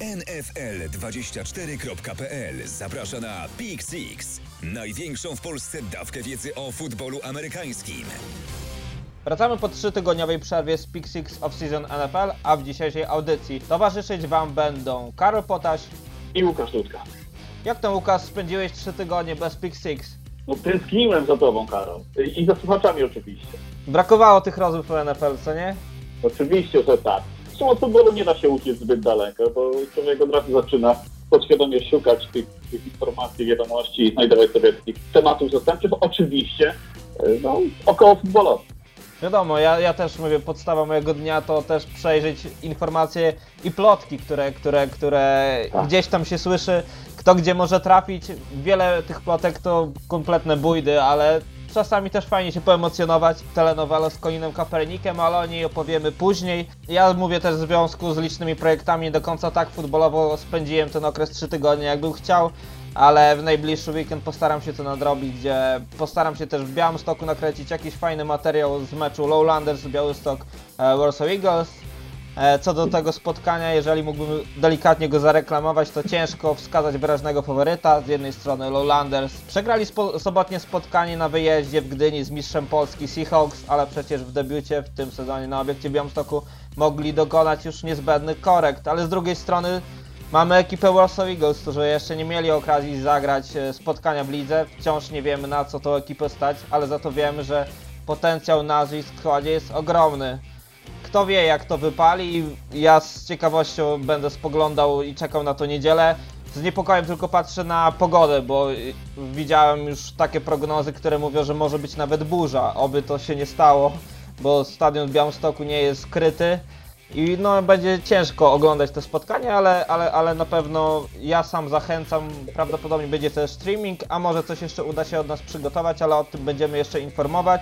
NFL24.pl zaprasza na Pick Six, największą w Polsce dawkę wiedzy o futbolu amerykańskim. Wracamy po 3-tygodniowej przerwie z Pick Six Off-Season NFL, a w dzisiejszej audycji towarzyszyć Wam będą Karol Potaś i Łukasz Dudka. Jak tam, Łukasz, spędziłeś 3 tygodnie bez Pick Six? No tęskniłem za Tobą, Karol. I za słuchaczami oczywiście. Brakowało tych rozmów o NFL, co nie? Oczywiście, że tak. Zresztą od futbolu nie da się uciec zbyt daleko, bo człowiek od razu zaczyna podświadomie szukać tych informacji, wiadomości i znajdować sobie takich tematów zastępczych. Oczywiście, no, około futbolowych. Wiadomo, ja też mówię, podstawa mojego dnia to też przejrzeć informacje i plotki, które Tak. gdzieś tam się słyszy, kto gdzie może trafić. Wiele tych plotek to kompletne bójdy, ale czasami też fajnie się poemocjonować. Telenowela z Colinem Kaepernickiem, ale o niej opowiemy później. Ja mówię też w związku z licznymi projektami, nie do końca tak futbolowo spędziłem ten okres 3 tygodnie, jak bym chciał. Ale w najbliższy weekend postaram się to nadrobić, gdzie postaram się też w Białymstoku nakręcić jakiś fajny materiał z meczu Lowlanders Białystok Warsaw Eagles. Co do tego spotkania, jeżeli mógłbym delikatnie go zareklamować, to ciężko wskazać wyraźnego faworyta. Z jednej strony Lowlanders przegrali sobotnie spotkanie na wyjeździe w Gdyni z mistrzem Polski Seahawks, ale przecież w debiucie w tym sezonie na obiekcie w Białymstoku mogli dokonać już niezbędnych korekt, ale z drugiej strony mamy ekipę Warsaw Eagles, którzy jeszcze nie mieli okazji zagrać spotkania w lidze. Wciąż nie wiemy, na co tą ekipę stać, ale za to wiemy, że potencjał nazwisk w składzie jest ogromny. Kto wie, jak to wypali, ja z ciekawością będę spoglądał i czekał na to niedzielę. Z niepokojem tylko patrzę na pogodę, bo widziałem już takie prognozy, które mówią, że może być nawet burza. Oby to się nie stało, bo stadion w Białymstoku nie jest kryty. I no, będzie ciężko oglądać te spotkania, ale na pewno ja sam zachęcam, prawdopodobnie będzie też streaming, a może coś jeszcze uda się od nas przygotować, ale o tym będziemy jeszcze informować.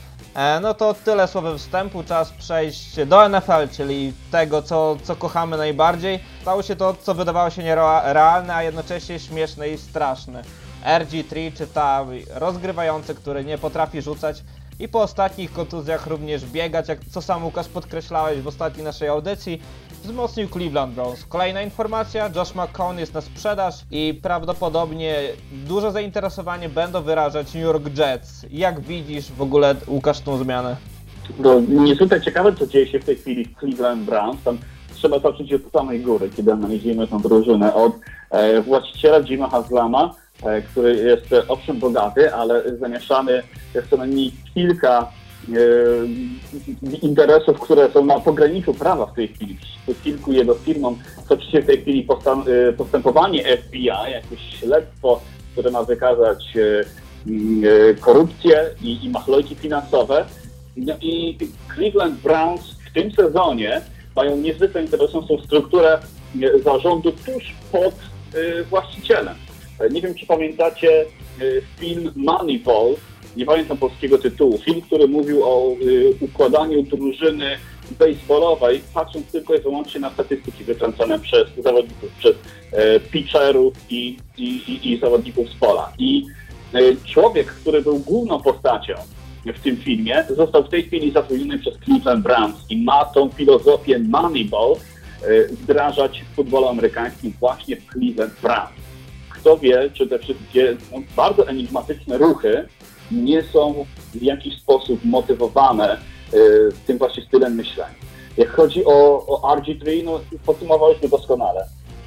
No to tyle słowem wstępu, czas przejść do NFL, czyli tego, co kochamy najbardziej. Stało się to, co wydawało się nierealne, a jednocześnie śmieszne i straszne. RG3, czy ta rozgrywający, który nie potrafi rzucać i po ostatnich kontuzjach również biegać, jak co sam, Łukasz, podkreślałeś w ostatniej naszej audycji, wzmocnił Cleveland Browns. Kolejna informacja, Josh McCown jest na sprzedaż i prawdopodobnie duże zainteresowanie będą wyrażać New York Jets. Jak widzisz w ogóle, Łukasz, tą zmianę? No, niezwykle ciekawe, co dzieje się w tej chwili w Cleveland Browns. Tam trzeba zacząć od samej góry, kiedy analizujemy tę drużynę. Od właściciela Jima Haslama, który jest owszem bogaty, ale zamieszany jest co najmniej kilka interesów, które są na pograniczu prawa w tej chwili. Kilku jego firmom toczy się w tej chwili postępowanie FBI, jakieś śledztwo, które ma wykazać korupcję i machlojki finansowe. No i Cleveland Browns w tym sezonie mają niezwykle interesującą strukturę zarządu tuż pod właścicielem. Nie wiem, czy pamiętacie film Moneyball, nie pamiętam polskiego tytułu. Film, który mówił o układaniu drużyny baseballowej, patrząc tylko i wyłącznie na statystyki wykręcone przez zawodników, przez pitcherów i zawodników z pola. I człowiek, który był główną postacią w tym filmie, został w tej chwili zatrudniony przez Cleveland Browns i ma tą filozofię Moneyball wdrażać w futbolu amerykańskim właśnie w Cleveland Browns. Kto wie, czy te wszystkie bardzo enigmatyczne ruchy nie są w jakiś sposób motywowane tym właśnie stylem myślenia. Jak chodzi o RG3, no podsumowaliśmy doskonale.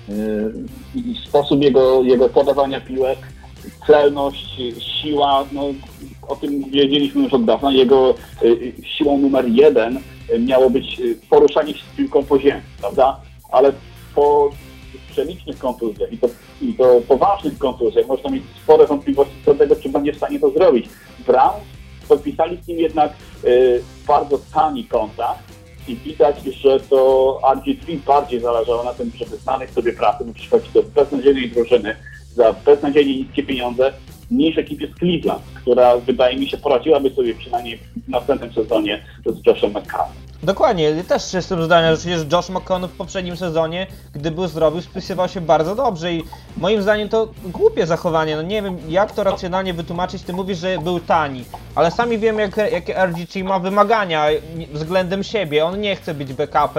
Sposób jego podawania piłek, celność, siła, no o tym wiedzieliśmy już od dawna. Jego siłą numer 1 miało być poruszanie się z piłką po ziemi, prawda? Ale po przelicznych kontuzjach i to poważnych kontuzjach można mieć spore wątpliwości co do tego, czy będzie w stanie to zrobić. Browns podpisali z nim jednak bardzo tani kontrakt i widać, że to RG3 bardziej zależało na tym, żeby znaleźć sobie pracę, by przychodzić do beznadziejnej drużyny za beznadziejnie niskie pieniądze, niż ekipie z Cleveland, która wydaje mi się poradziłaby sobie przynajmniej w następnym sezonie z Joshem McCown. Dokładnie, też jestem zdania, że przecież Josh McCown w poprzednim sezonie, gdy był zdrowy, spisywał się bardzo dobrze i moim zdaniem to głupie zachowanie. No nie wiem, jak to racjonalnie wytłumaczyć, ty mówisz, że był tani, ale sami wiemy, jakie RG3 ma wymagania względem siebie. On nie chce być backupem,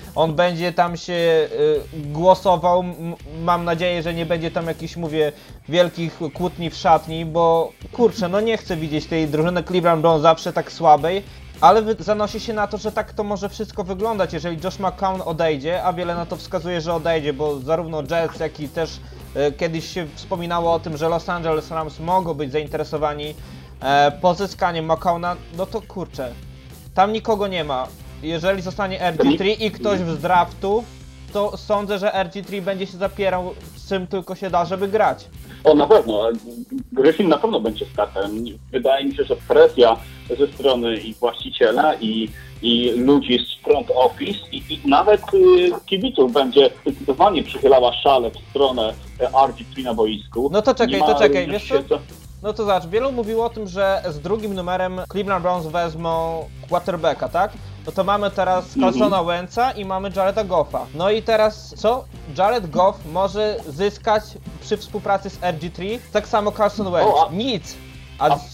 on będzie tam się głosował. Mam nadzieję, że nie będzie tam jakichś, mówię, wielkich kłótni w szatni, bo kurczę, no nie chcę widzieć tej drużyny Cleveland Browns zawsze tak słabej. Ale zanosi się na to, że tak to może wszystko wyglądać, jeżeli Josh McCown odejdzie, a wiele na to wskazuje, że odejdzie, bo zarówno Jets, jak i też kiedyś się wspominało o tym, że Los Angeles Rams mogą być zainteresowani pozyskaniem McCowna, no to kurczę, tam nikogo nie ma. Jeżeli zostanie RG3 i ktoś z draftu, to sądzę, że RG3 będzie się zapierał z czym tylko się da, żeby grać. O, na pewno. Griffin na pewno będzie startem. Wydaje mi się, że presja ze strony i właściciela, i ludzi z front office, i nawet kibiców będzie zdecydowanie przychylała szale w stronę RG3 na boisku. No to czekaj, wiesz co? No to zobacz, wielu mówiło o tym, że z drugim numerem Cleveland Browns wezmą quarterbacka, tak? No to mamy teraz Carsona Wentza i mamy Jareda Goffa. No i teraz co? Jared Goff może zyskać przy współpracy z RG3, tak samo Carson Wentz. Nic! A z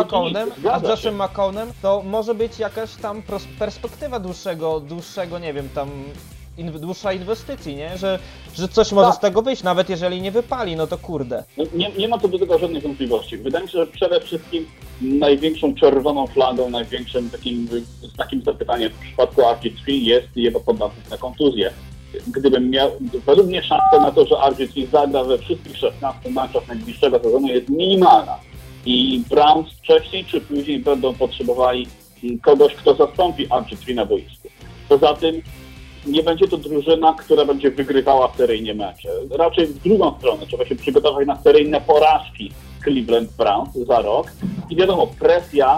Joshem McCownem to może być jakaś tam perspektywa dłuższego, nie wiem, tam dłuższa inwestycji, nie? Że coś może z tego wyjść, nawet jeżeli nie wypali, no to kurde. No, nie ma co do tego żadnych wątpliwości. Wydaje mi się, że przede wszystkim największą czerwoną flagą, największym takim zapytaniem w przypadku RG3 jest jego podatność na kontuzję. Gdybym miał, według mnie szansa na to, że RG3 zagra we wszystkich 16 meczach najbliższego sezonu jest minimalna. I Browns wcześniej czy później będą potrzebowali kogoś, kto zastąpi RG3 na boisku. Poza tym nie będzie to drużyna, która będzie wygrywała seryjnie mecze. Raczej w drugą stronę. Trzeba się przygotować na seryjne porażki Cleveland Browns za rok. I wiadomo, presja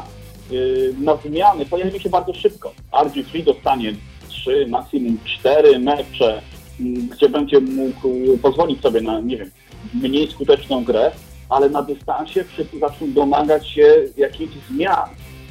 na zmiany pojawi się bardzo szybko. RG3 dostanie 3, maksimum 4 mecze, gdzie będzie mógł pozwolić sobie na, nie wiem, mniej skuteczną grę, ale na dystansie wszyscy zaczną domagać się jakichś zmian.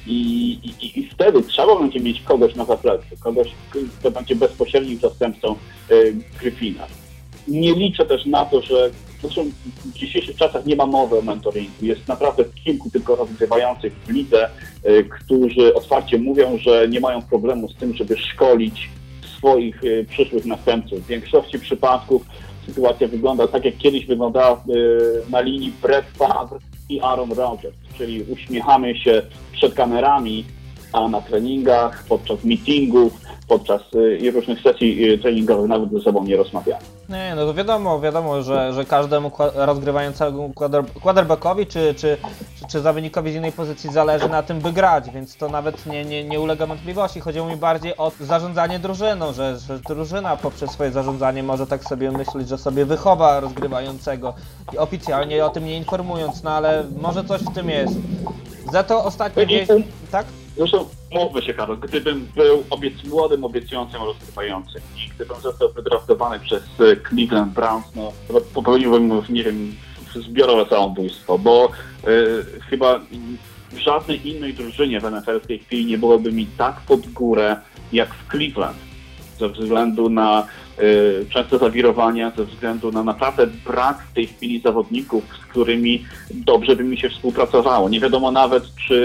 I wtedy trzeba będzie mieć kogoś na zapleczu, kogoś, kto będzie bezpośrednim zastępcą Griffina. Nie liczę też na to, że zresztą w dzisiejszych czasach nie ma mowy o mentoringu. Jest naprawdę kilku tylko rozgrywających w lidze, którzy otwarcie mówią, że nie mają problemu z tym, żeby szkolić swoich przyszłych następców. W większości przypadków sytuacja wygląda tak, jak kiedyś wyglądała na linii Brett Favre i Aaron Rodgers, czyli uśmiechamy się przed kamerami, a na treningach, podczas meetingów, podczas różnych sesji treningowych nawet ze sobą nie rozmawiamy. Nie, no to wiadomo, że każdemu rozgrywającemu quarterbackowi czy zawodnikowi z innej pozycji zależy na tym, by grać, więc to nawet nie ulega wątpliwości. Chodziło mi bardziej o zarządzanie drużyną, że drużyna poprzez swoje zarządzanie może tak sobie myśleć, że sobie wychowa rozgrywającego i oficjalnie o tym nie informując, no ale może coś w tym jest. Za to ostatnio gdzieś... Tak? Zresztą mówmy się, Karol, gdybym był młodym, obiecującym rozgrywającym i gdybym został wydraftowany przez Cleveland Browns, no to popełniłbym, nie wiem, zbiorowe samobójstwo, bo chyba w żadnej innej drużynie w NFL w tej chwili nie byłoby mi tak pod górę jak w Cleveland. Ze względu na częste zawirowania, ze względu na naprawdę brak w tej chwili zawodników, z którymi dobrze by mi się współpracowało. Nie wiadomo nawet,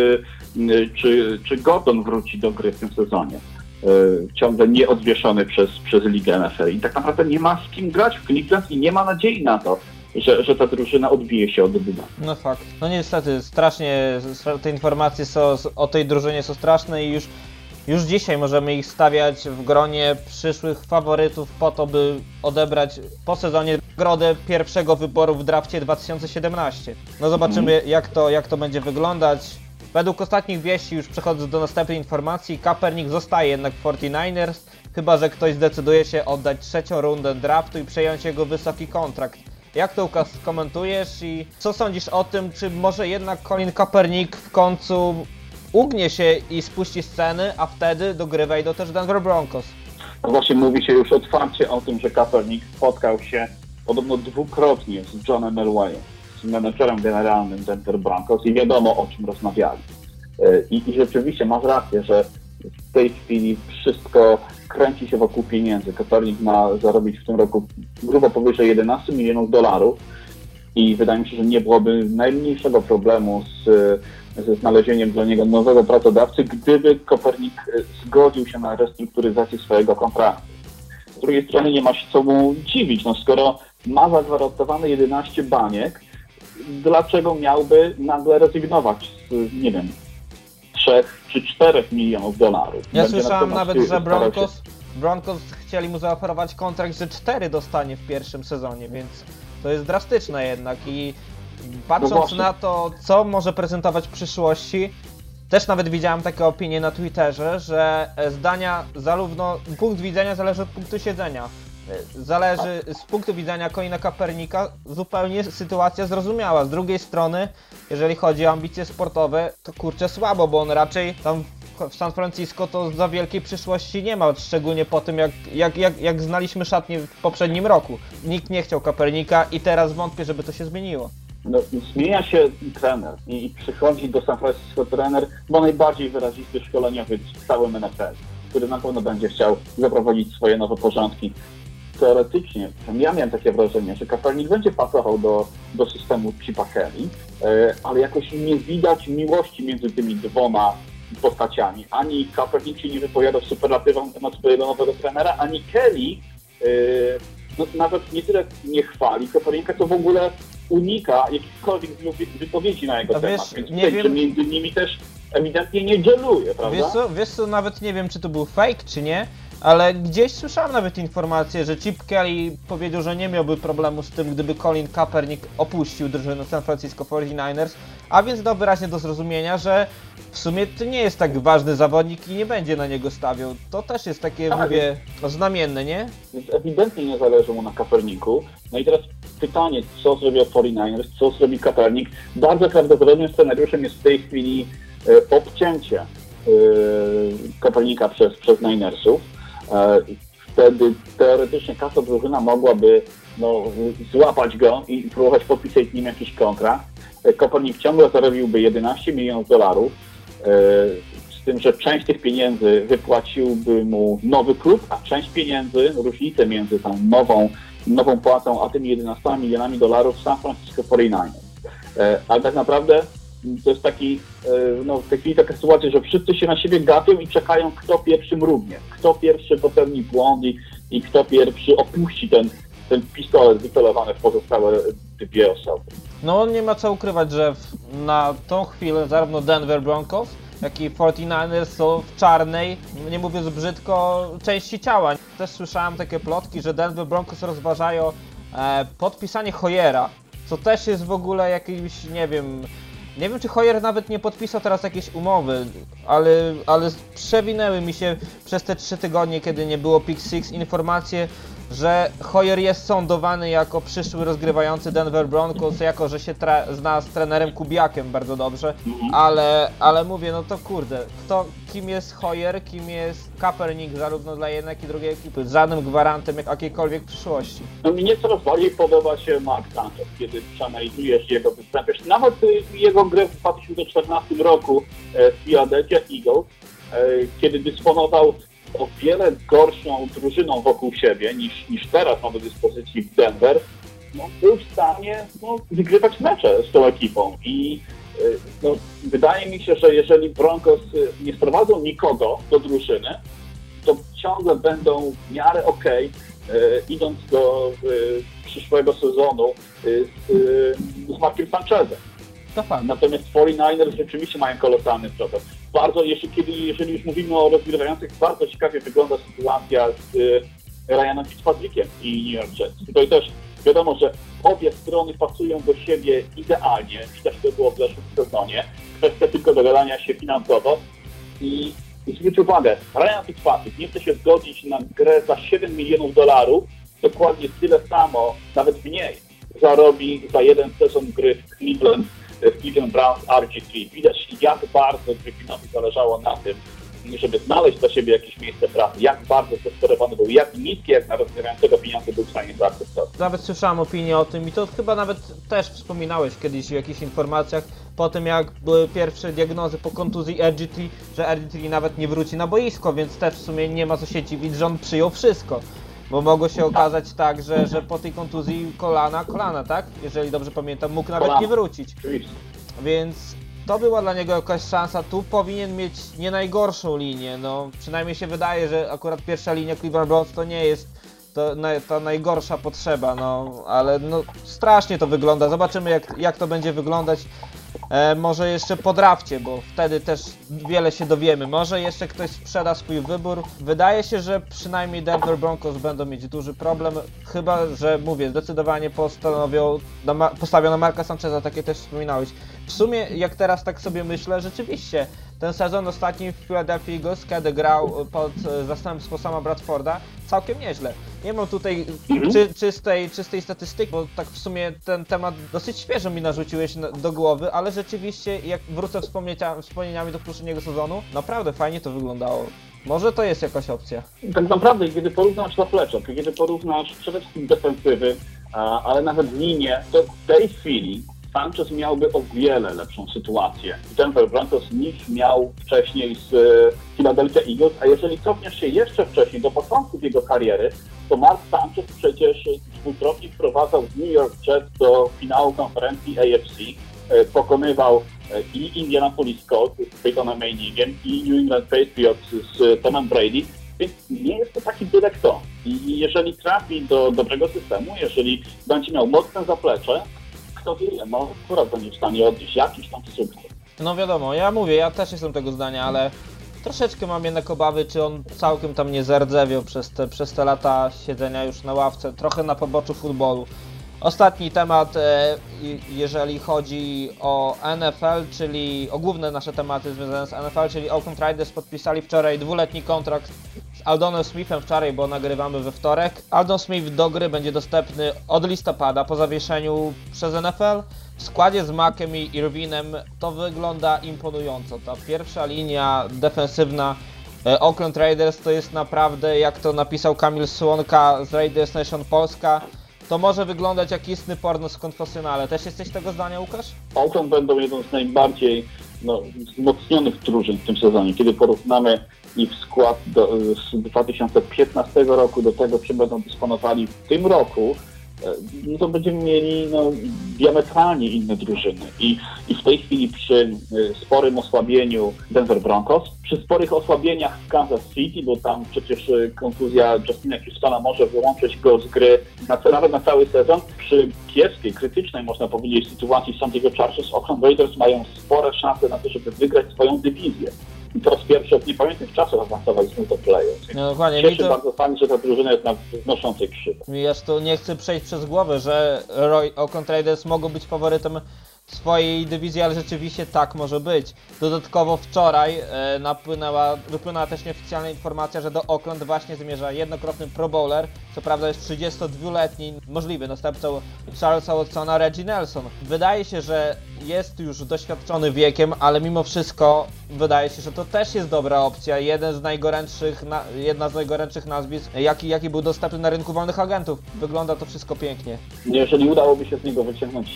czy Gordon wróci do gry w tym sezonie. Ciągle nieodwieszony przez ligę NFL. I tak naprawdę nie ma z kim grać w Cleveland i nie ma nadziei na to, że ta drużyna odbije się od dna. No fakt. No niestety, strasznie te informacje o tej drużynie są straszne i już dzisiaj możemy ich stawiać w gronie przyszłych faworytów po to, by odebrać po sezonie nagrodę pierwszego wyboru w drafcie 2017. No zobaczymy jak to będzie wyglądać. Według ostatnich wieści, już przechodząc do następnej informacji, Kaepernick zostaje jednak w 49ers, chyba że ktoś zdecyduje się oddać trzecią rundę draftu i przejąć jego wysoki kontrakt. Jak to, Łukasz, komentujesz i co sądzisz o tym, czy może jednak Colin Kaepernick w końcu ugnie się i spuści sceny, a wtedy dogrywa do też Denver Broncos? No właśnie mówi się już otwarcie o tym, że Kaepernick spotkał się podobno dwukrotnie z Johnem Elwayem, z menedżerem generalnym Denver Broncos i wiadomo, o czym rozmawiali. I rzeczywiście masz rację, że w tej chwili wszystko kręci się wokół pieniędzy. Kaepernick ma zarobić w tym roku grubo powyżej 11 milionów dolarów i wydaje mi się, że nie byłoby najmniejszego problemu ze znalezieniem dla niego nowego pracodawcy, gdyby Kaepernick zgodził się na restrukturyzację swojego kontraktu. z drugiej strony nie ma się co mu dziwić, no skoro ma zagwarantowane 11 baniek, dlaczego miałby nagle rezygnować z, nie wiem, 3 czy 4 milionów dolarów? Ja Będzie słyszałem natomiast nawet, że starał się- Broncos chcieli mu zaoferować kontrakt, że 4 dostanie w pierwszym sezonie, więc to jest drastyczne jednak i patrząc właśnie. na to, co może prezentować w przyszłości, też nawet widziałem takie opinie na Twitterze, że zdania zarówno, punkt widzenia zależy od punktu siedzenia. Zależy z punktu widzenia Colina Kaepernicka zupełnie sytuacja zrozumiała. Z drugiej strony, jeżeli chodzi o ambicje sportowe, to kurczę słabo, bo on raczej tam w San Francisco to za wielkiej przyszłości nie ma, szczególnie po tym jak znaliśmy szatnię w poprzednim roku. Nikt nie chciał Kaepernicka i teraz wątpię, żeby to się zmieniło. No, zmienia się trener i przychodzi do San Francisco trener, bo najbardziej wyrazisty szkoleniowy w całym NFL, który na pewno będzie chciał zaprowadzić swoje nowe porządki. Teoretycznie, ja miałem takie wrażenie, że Kaepernick będzie pasował do systemu Chipa Kelly, ale jakoś nie widać miłości między tymi dwoma postaciami. Ani Kaepernick się nie wypowiada w superlatywach na temat swojego nowego trenera, ani Kelly no, nawet nie tyle nie chwali Kaepernicka, to w ogóle unika jakichkolwiek wypowiedzi na jego A temat. wiesz, Więc nie tutaj, wiem- że między nimi też ewidentnie nie dzieluje, prawda? Wiesz co, nawet nie wiem, czy to był fake, czy nie, ale gdzieś słyszałem nawet informację, że Chip Kelly powiedział, że nie miałby problemu z tym, gdyby Colin Kaepernick opuścił drużynę San Francisco 49ers, a więc dał wyraźnie do zrozumienia, że w sumie to nie jest tak ważny zawodnik i nie będzie na niego stawiał. To też jest takie, Tak. mówię, znamienne, nie? Więc ewidentnie nie zależy mu na Kaepernicku. No i teraz pytanie, co zrobią 49ers, co zrobi Kaepernick. Bardzo prawdopodobnym scenariuszem jest w tej chwili obcięcie Kaepernicka przez Ninersów. Wtedy teoretycznie każda drużyna mogłaby złapać go i próbować podpisać z nim jakiś kontrakt. Kaepernick ciągle zarobiłby 11 milionów dolarów, z tym, że część tych pieniędzy wypłaciłby mu nowy klub, a część pieniędzy, różnicę między tą nową płacą, a tymi 11 milionami dolarów San Francisco 49ers. Ale tak naprawdę to jest taki, w tej chwili taka sytuacja, że wszyscy się na siebie gapią i czekają, kto pierwszy mrugnie, kto pierwszy popełni błąd i kto pierwszy opuści ten pistolet wycelowany w pozostałe dwie osoby. No nie ma co ukrywać, że na tą chwilę zarówno Denver Broncos, jak i 49ers są w czarnej, nie mówiąc brzydko, części ciała. Też słyszałem takie plotki, że Denver Broncos rozważają podpisanie Hoyera, co też jest w ogóle jakimś, nie wiem, czy Hoyer nawet nie podpisał teraz jakiejś umowy, ale przewinęły mi się przez te 3 tygodnie, kiedy nie było Pick Six, informacje, że Hoyer jest sądowany jako przyszły rozgrywający Denver Broncos, jako że się zna z trenerem Kubiakiem bardzo dobrze, ale mówię, no to kurde, kim jest Hoyer, kim jest Kaepernick zarówno dla jednej, jak i drugiej ekipy, żadnym gwarantem jakiejkolwiek przyszłości. No mnie coraz bardziej podoba się Mark Sanchez, kiedy przeanalizujesz jego występy, nawet jego grę w 2014 roku w Philadelphia Eagles, kiedy dysponował o wiele gorszą drużyną wokół siebie niż teraz ma do dyspozycji w Denver, był w stanie wygrywać mecze z tą ekipą i wydaje mi się, że jeżeli Broncos nie sprowadzą nikogo do drużyny, to ciągle będą w miarę okej, idąc do przyszłego sezonu z Markiem Sanchezem. To fakt. Natomiast 49ers rzeczywiście mają kolosalny problem. Bardzo, jeżeli już mówimy o rozgrywających, bardzo ciekawie wygląda sytuacja z Ryanem Fitzpatrickiem i New York Jets. Tutaj też wiadomo, że obie strony pasują do siebie idealnie. Widać to było w zeszłym sezonie. Kwestia tylko dogadania się finansowo. I zwróć uwagę, Ryan Fitzpatrick nie chce się zgodzić na grę za 7 milionów dolarów, dokładnie tyle samo, nawet mniej, zarobi za jeden sezon gry w Cleveland Browns RG3. Widać, jak bardzo Griffinowi zależało na tym, żeby znaleźć dla siebie jakieś miejsce pracy, jak bardzo zdesperowany był, jak niskie, jak na rozgrywającego pieniądze był w stanie zaakceptować. Nawet słyszałem opinię o tym i to chyba nawet też wspominałeś kiedyś w jakichś informacjach, po tym jak były pierwsze diagnozy po kontuzji RG3, że RG3 nawet nie wróci na boisko, więc też w sumie nie ma co się dziwić, że on przyjął wszystko. Bo mogło się okazać tak, że po tej kontuzji kolana, tak? Jeżeli dobrze pamiętam, mógł nawet nie wrócić. Oczywiście. Więc to była dla niego jakaś szansa. Tu powinien mieć nie najgorszą linię. No, przynajmniej się wydaje, że akurat pierwsza linia Cleveland Browns to nie jest ta najgorsza potrzeba, no ale no strasznie to wygląda. Zobaczymy jak to będzie wyglądać. Może jeszcze po drafcie, bo wtedy też wiele się dowiemy. Może jeszcze ktoś sprzeda swój wybór. Wydaje się, że przynajmniej Denver Broncos będą mieć duży problem, chyba że, mówię, zdecydowanie postawią na Marka Sancheza, takie też wspominałeś. W sumie, jak teraz tak sobie myślę, rzeczywiście ten sezon ostatni w Philadelphia Eagles, kiedy grał pod zastępstwo Sama Bradforda, całkiem nieźle. Nie mam tutaj czystej statystyki, bo tak w sumie ten temat dosyć świeżo mi narzuciłeś do głowy, ale rzeczywiście jak wrócę wspomnieniami do poprzedniego sezonu, naprawdę fajnie to wyglądało. Może to jest jakaś opcja. Tak naprawdę, kiedy porównasz zaplecze, kiedy porównasz przede wszystkim defensywy, ale nawet linię, to w tej chwili Sanchez miałby o wiele lepszą sytuację w Denver Broncos niż miał wcześniej z Philadelphia Eagles, a jeżeli cofniesz się jeszcze wcześniej do początków jego kariery, to Mark Sanchez przecież dwukrotnie wprowadzał New York Jets do finału konferencji AFC, pokonywał i Indianapolis Colts z Peytonem Manningiem i New England Patriots z Tomem Brady, więc nie jest to taki byle kto. I jeżeli trafi do dobrego systemu, jeżeli będzie miał mocne zaplecze, kto wie, może akurat będzie w stanie odnieść jakiś tam sukces. No wiadomo, ja też jestem tego zdania, ale troszeczkę mam jednak obawy, czy on całkiem tam nie zardzewiał przez te lata siedzenia już na ławce, trochę na poboczu futbolu. Ostatni temat, jeżeli chodzi o NFL, czyli o główne nasze tematy związane z NFL, czyli Oakland Raiders podpisali wczoraj 2-letni kontrakt z Aldonem Smithem wczoraj, bo nagrywamy we wtorek. Aldon Smith do gry będzie dostępny od listopada po zawieszeniu przez NFL. W składzie z Mackiem i Irvinem to wygląda imponująco. Ta pierwsza linia defensywna Oakland Raiders to jest naprawdę, jak to napisał Kamil Słonka z Raiders Nation Polska, to może wyglądać jak istny porno z konfesjonale. Też jesteś tego zdania, Łukasz? Oakland będą jedną z najbardziej wzmocnionych drużyn w tym sezonie. Kiedy porównamy ich skład z 2015 roku do tego, czym będą dysponowali w tym roku, to będziemy mieli diametralnie inne drużyny. I w tej chwili przy sporym osłabieniu Denver Broncos, przy sporych osłabieniach w Kansas City, bo tam przecież kontuzja Justina Houstona może wyłączyć go z gry nawet na cały sezon, przy kiepskiej, krytycznej, można powiedzieć, sytuacji San Diego Chargers, Oakland Raiders mają spore szanse na to, żeby wygrać swoją dywizję. I po raz pierwszy od niepamiętnych czasów awansować znów do playoffs. No dokładnie. Cieszy bardzo fajnie, że ta drużyna jest na wznoszącej krzywej. Mi aż tu nie chcę przejść przez głowę, że Oakland Raiders mogą być faworytem swojej dywizji, ale rzeczywiście tak może być. Dodatkowo wczoraj wypłynęła też nieoficjalna informacja, że do Oakland właśnie zmierza jednokrotny Pro Bowler, co prawda jest 32-letni możliwy następcą Charlesa Watsona, Reggie Nelson. Wydaje się, że jest już doświadczony wiekiem, ale mimo wszystko wydaje się, że to też jest dobra opcja. Jedna z najgorętszych nazwisk, jaki był dostępny na rynku wolnych agentów. Wygląda to wszystko pięknie. Jeżeli udałoby się z niego wyciągnąć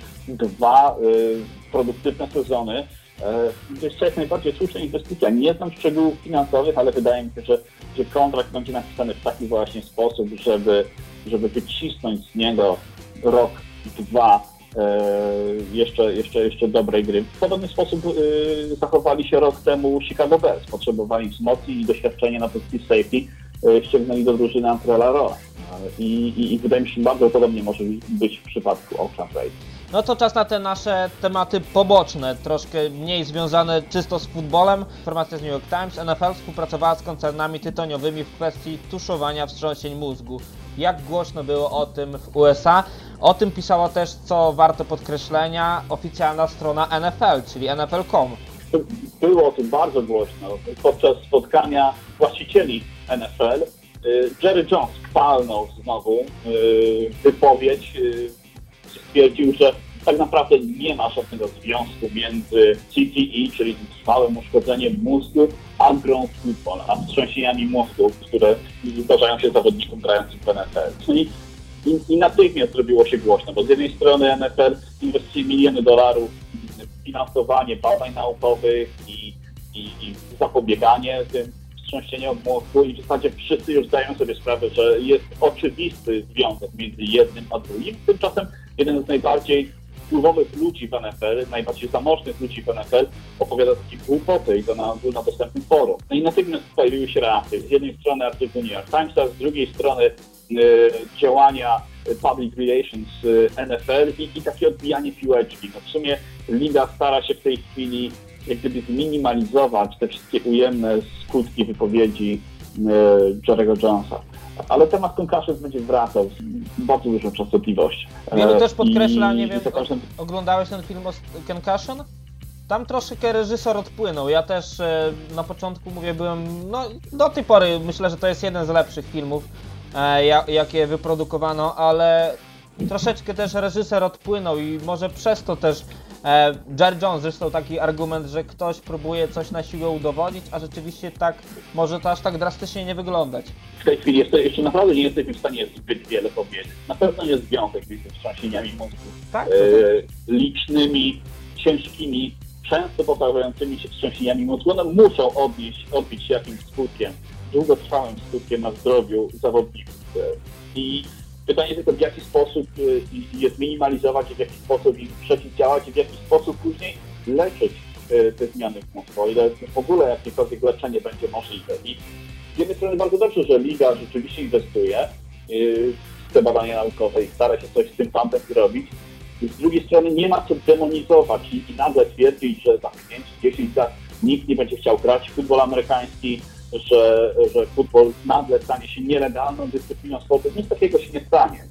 1-2 produktywne sezony, to jest jak najbardziej słuszna inwestycja. Nie znam szczegółów finansowych, ale wydaje mi się, że kontrakt będzie napisany w taki właśnie sposób, żeby wycisnąć z niego rok, dwa jeszcze dobrej gry. W podobny sposób zachowali się rok temu Chicago Bears. Potrzebowali wzmocnień i doświadczenia na pozycji safety. Ściągnęli do drużyny Antrela Roa. I wydaje mi się, że bardzo podobnie może być w przypadku Oakland Raiders. No to czas na te nasze tematy poboczne, troszkę mniej związane czysto z futbolem. Informacja z New York Times. NFL współpracowała z koncernami tytoniowymi w kwestii tuszowania wstrząsień mózgu. Jak głośno było o tym w USA? O tym pisała też, co warte podkreślenia, oficjalna strona NFL, czyli NFL.com. Było o tym bardzo głośno. Podczas spotkania właścicieli NFL Jerry Jones palnął znowu wypowiedź, stwierdził, że tak naprawdę nie ma żadnego związku między CTE, czyli trwałym uszkodzeniem mózgu, a grą w futbol, a wstrząsieniami mózgu, które zdarzają się zawodnikom grającym w NFL. I natychmiast zrobiło się głośno, bo z jednej strony NFL inwestuje miliony dolarów w finansowanie badań naukowych i zapobieganie tym wstrząsieniom mózgu i w zasadzie wszyscy już zdają sobie sprawę, że jest oczywisty związek między jednym a drugim. Tymczasem jeden z najbardziej wpływowych ludzi w NFL, najbardziej zamożnych ludzi w NFL opowiada takie głupoty i to na dostępnym forum. No i natychmiast pojawiły się reakcje. Z jednej strony artykuł New York Timesa, z drugiej strony działania public relations NFL i takie odbijanie piłeczki. No w sumie liga stara się w tej chwili jak gdyby zminimalizować te wszystkie ujemne skutki wypowiedzi Jerry'ego Jonesa. Ale temat concussions będzie wracał z bardzo dużą częstotliwością. Wielu też podkreśla, nie wiem, każdym... oglądałeś ten film o Concussion? Tam troszeczkę reżyser odpłynął. Ja też na początku byłem, no do tej pory myślę, że to jest jeden z lepszych filmów, jakie wyprodukowano, ale troszeczkę też reżyser odpłynął i może przez to też Jerry Jones, zresztą taki argument, że ktoś próbuje coś na siłę udowodnić, a rzeczywiście tak może to aż tak drastycznie nie wyglądać. W tej chwili jeszcze naprawdę nie jesteśmy w stanie zbyt wiele powiedzieć. Na pewno jest związek między wstrząsieniami mózgu, Tak? licznymi, ciężkimi, często powtarzającymi się wstrząsieniami mózgu. One muszą odbić się jakimś skutkiem, długotrwałym skutkiem na zdrowiu zawodników. I pytanie tylko, w jaki sposób je zminimalizować, w jaki sposób im przeciwdziałać i w jaki sposób później leczyć te zmiany w mózgu, o ile w ogóle jakiekolwiek leczenie będzie możliwe. I z jednej strony bardzo dobrze, że liga rzeczywiście inwestuje w te badania naukowe i stara się coś z tym fantem zrobić. Z drugiej strony nie ma co demonizować i nagle twierdzić, że za 5-10 lat nikt nie będzie chciał grać w futbol amerykański, że futbol nagle stanie się nielegalną dyscypliną sportu. Nic takiego się nie stanie.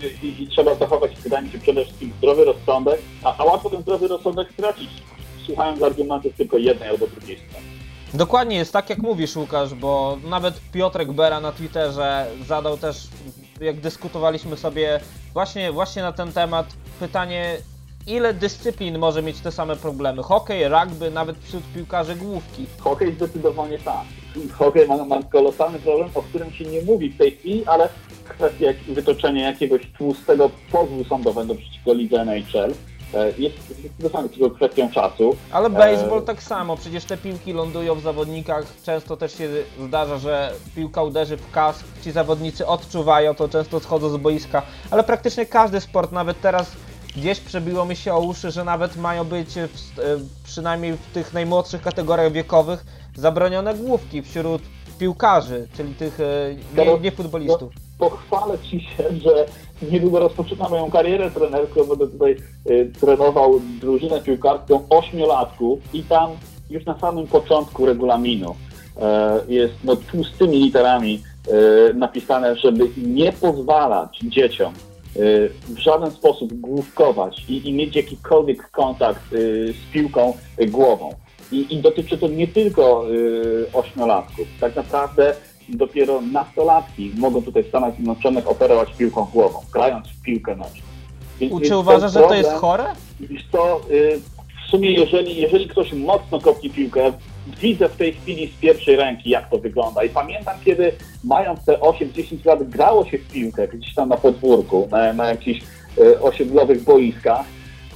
I trzeba zachować, wydaje mi się, przede wszystkim zdrowy rozsądek, a łatwo ten zdrowy rozsądek stracić, słuchając argumentów tylko jednej albo drugiej strony. Dokładnie jest tak jak mówisz, Łukasz, bo nawet Piotrek Bera na Twitterze zadał też, jak dyskutowaliśmy sobie właśnie na ten temat, pytanie, ile dyscyplin może mieć te same problemy? Hokej, rugby, nawet wśród piłkarzy główki. Hokej zdecydowanie tak. Hokej ma kolosalny problem, o którym się nie mówi w tej chwili, ale kwestia wytoczenia jakiegoś tłustego pozwu sądowego przeciwko lidze NHL jest zdecydowanie tylko kwestią czasu. Ale baseball tak samo, przecież te piłki lądują w zawodnikach, często też się zdarza, że piłka uderzy w kask, ci zawodnicy odczuwają to, często schodzą z boiska, ale praktycznie każdy sport, nawet teraz gdzieś przebiło mi się o uszy, że nawet mają być przynajmniej w tych najmłodszych kategoriach wiekowych zabronione główki wśród piłkarzy, czyli tych nie futbolistów. Pochwalę Ci się, że niedługo rozpoczynam moją karierę trenerską, będę tutaj trenował drużynę piłkarską 8-latków i tam już na samym początku regulaminu jest tłustymi literami napisane, żeby nie pozwalać dzieciom w żaden sposób główkować i mieć jakikolwiek kontakt z piłką głową. I dotyczy to nie tylko 8-latków. Tak naprawdę dopiero nastolatki mogą tutaj w Stanach Zjednoczonych operować piłką głową, grając w piłkę nożną. Czy uważasz, że to jest chore? Wiesz co, w sumie jeżeli ktoś mocno kopnie piłkę, widzę w tej chwili z pierwszej ręki, jak to wygląda. I pamiętam, kiedy mając te 8-10 lat grało się w piłkę gdzieś tam na podwórku, na jakichś osiedlowych boiskach